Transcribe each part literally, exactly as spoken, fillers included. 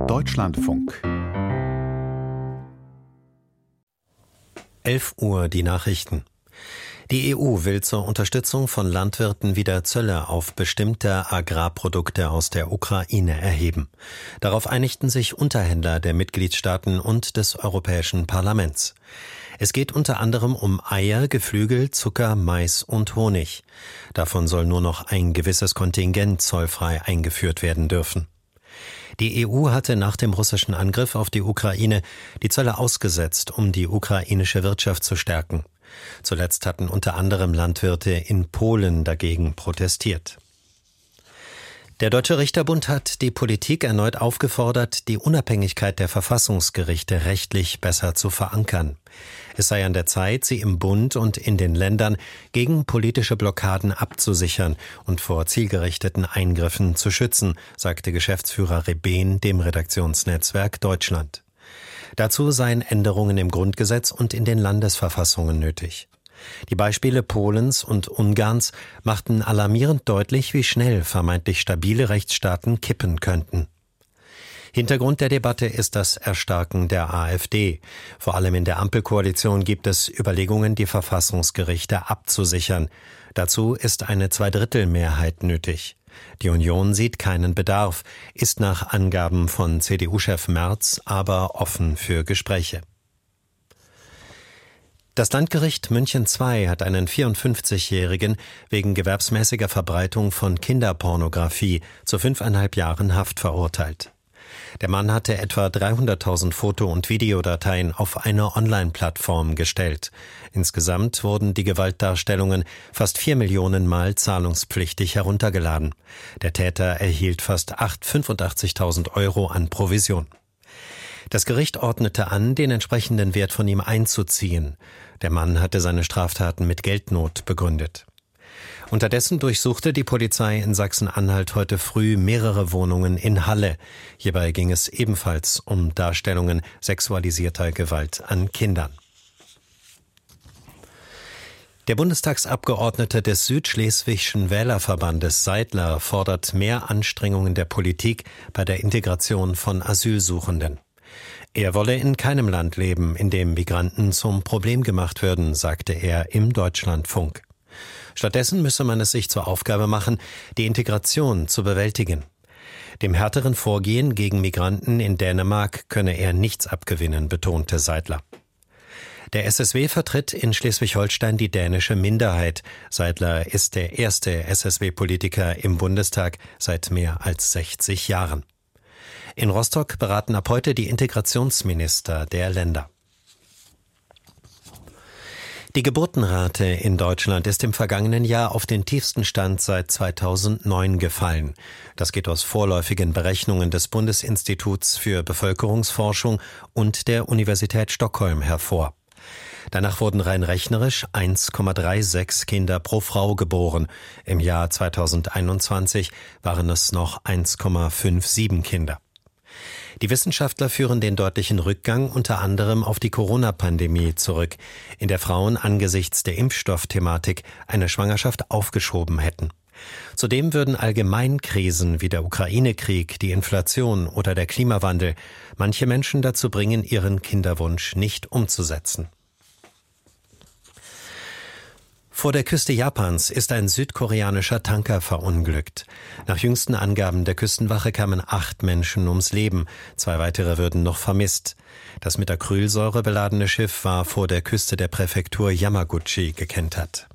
Deutschlandfunk. elf Uhr die Nachrichten. Die E U will zur Unterstützung von Landwirten wieder Zölle auf bestimmte Agrarprodukte aus der Ukraine erheben. Darauf einigten sich Unterhändler der Mitgliedstaaten und des Europäischen Parlaments. Es geht unter anderem um Eier, Geflügel, Zucker, Mais und Honig. Davon soll nur noch ein gewisses Kontingent zollfrei eingeführt werden dürfen. Die E U hatte nach dem russischen Angriff auf die Ukraine die Zölle ausgesetzt, um die ukrainische Wirtschaft zu stärken. Zuletzt hatten unter anderem Landwirte in Polen dagegen protestiert. Der Deutsche Richterbund hat die Politik erneut aufgefordert, die Unabhängigkeit der Verfassungsgerichte rechtlich besser zu verankern. Es sei an der Zeit, sie im Bund und in den Ländern gegen politische Blockaden abzusichern und vor zielgerichteten Eingriffen zu schützen, sagte Geschäftsführer Rebehn dem Redaktionsnetzwerk Deutschland. Dazu seien Änderungen im Grundgesetz und in den Landesverfassungen nötig. Die Beispiele Polens und Ungarns machten alarmierend deutlich, wie schnell vermeintlich stabile Rechtsstaaten kippen könnten. Hintergrund der Debatte ist das Erstarken der AfD. Vor allem in der Ampelkoalition gibt es Überlegungen, die Verfassungsgerichte abzusichern. Dazu ist eine Zweidrittelmehrheit nötig. Die Union sieht keinen Bedarf, ist nach Angaben von C D U-Chef Merz aber offen für Gespräche. Das Landgericht München zwei hat einen vierundfünfzigjährigen wegen gewerbsmäßiger Verbreitung von Kinderpornografie zu fünfeinhalb Jahren Haft verurteilt. Der Mann hatte etwa dreihunderttausend Foto- und Videodateien auf eine Online-Plattform gestellt. Insgesamt wurden die Gewaltdarstellungen fast vier Millionen Mal zahlungspflichtig heruntergeladen. Der Täter erhielt fast fünfundachtzigtausend Euro an Provision. Das Gericht ordnete an, den entsprechenden Wert von ihm einzuziehen. Der Mann hatte seine Straftaten mit Geldnot begründet. Unterdessen durchsuchte die Polizei in Sachsen-Anhalt heute früh mehrere Wohnungen in Halle. Hierbei ging es ebenfalls um Darstellungen sexualisierter Gewalt an Kindern. Der Bundestagsabgeordnete des Südschleswigschen Wählerverbandes Seidler fordert mehr Anstrengungen der Politik bei der Integration von Asylsuchenden. Er wolle in keinem Land leben, in dem Migranten zum Problem gemacht würden, sagte er im Deutschlandfunk. Stattdessen müsse man es sich zur Aufgabe machen, die Integration zu bewältigen. Dem härteren Vorgehen gegen Migranten in Dänemark könne er nichts abgewinnen, betonte Seidler. Der S S W vertritt in Schleswig-Holstein die dänische Minderheit. Seidler ist der erste S S W-Politiker im Bundestag seit mehr als sechzig Jahren. In Rostock beraten ab heute die Integrationsminister der Länder. Die Geburtenrate in Deutschland ist im vergangenen Jahr auf den tiefsten Stand seit zweitausendneun gefallen. Das geht aus vorläufigen Berechnungen des Bundesinstituts für Bevölkerungsforschung und der Universität Stockholm hervor. Danach wurden rein rechnerisch eins Komma sechsunddreißig Kinder pro Frau geboren. Im Jahr zweitausendeinundzwanzig waren es noch eins Komma siebenundfünfzig Kinder. Die Wissenschaftler führen den deutlichen Rückgang unter anderem auf die Corona-Pandemie zurück, in der Frauen angesichts der Impfstoffthematik eine Schwangerschaft aufgeschoben hätten. Zudem würden Allgemeinkrisen wie der Ukraine-Krieg, die Inflation oder der Klimawandel manche Menschen dazu bringen, ihren Kinderwunsch nicht umzusetzen. Vor der Küste Japans ist ein südkoreanischer Tanker verunglückt. Nach jüngsten Angaben der Küstenwache kamen acht Menschen ums Leben, zwei weitere würden noch vermisst. Das mit Acrylsäure beladene Schiff war vor der Küste der Präfektur Yamaguchi gekentert.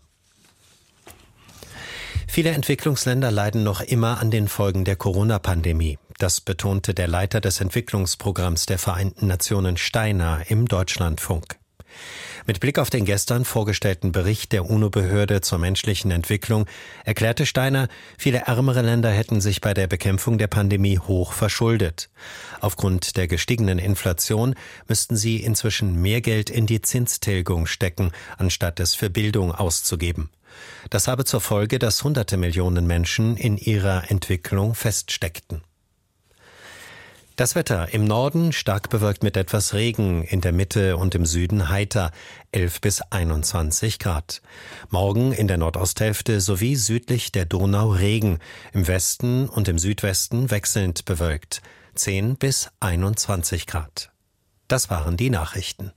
Viele Entwicklungsländer leiden noch immer an den Folgen der Corona-Pandemie. Das betonte der Leiter des Entwicklungsprogramms der Vereinten Nationen Steiner im Deutschlandfunk. Mit Blick auf den gestern vorgestellten Bericht der UNO-Behörde zur menschlichen Entwicklung erklärte Steiner, viele ärmere Länder hätten sich bei der Bekämpfung der Pandemie hoch verschuldet. Aufgrund der gestiegenen Inflation müssten sie inzwischen mehr Geld in die Zinstilgung stecken, anstatt es für Bildung auszugeben. Das habe zur Folge, dass hunderte Millionen Menschen in ihrer Entwicklung feststeckten. Das Wetter: im Norden stark bewölkt mit etwas Regen, in der Mitte und im Süden heiter, elf bis einundzwanzig Grad. Morgen in der Nordosthälfte sowie südlich der Donau Regen, im Westen und im Südwesten wechselnd bewölkt, zehn bis einundzwanzig Grad. Das waren die Nachrichten.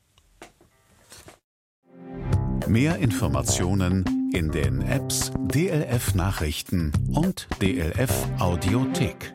Mehr Informationen in den Apps D L F Nachrichten und D L F Audiothek.